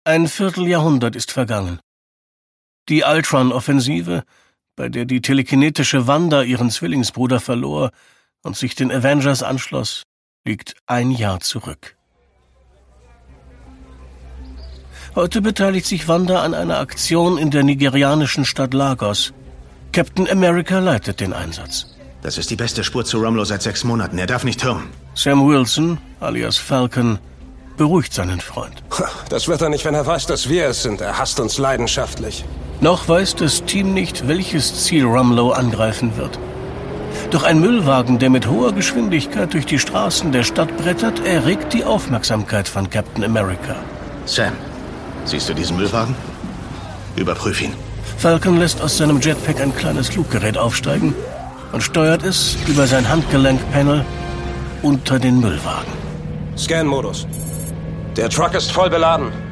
Ein Vierteljahrhundert ist vergangen. Die Ultron-Offensive, bei der die telekinetische Wanda ihren Zwillingsbruder verlor und sich den Avengers anschloss, liegt ein Jahr zurück. Heute beteiligt sich Wanda an einer Aktion in der nigerianischen Stadt Lagos. Captain America leitet den Einsatz. Das ist die beste Spur zu Rumlow seit 6 Monaten. Er darf nicht türmen. Sam Wilson, alias Falcon, beruhigt seinen Freund. Das wird er nicht, wenn er weiß, dass wir es sind. Er hasst uns leidenschaftlich. Noch weiß das Team nicht, welches Ziel Rumlow angreifen wird. Doch ein Müllwagen, der mit hoher Geschwindigkeit durch die Straßen der Stadt brettert, erregt die Aufmerksamkeit von Captain America. Sam, siehst du diesen Müllwagen? Überprüf ihn. Falcon lässt aus seinem Jetpack ein kleines Fluggerät aufsteigen und steuert es über sein Handgelenkpanel unter den Müllwagen. Scan-Modus. Der Truck ist voll beladen.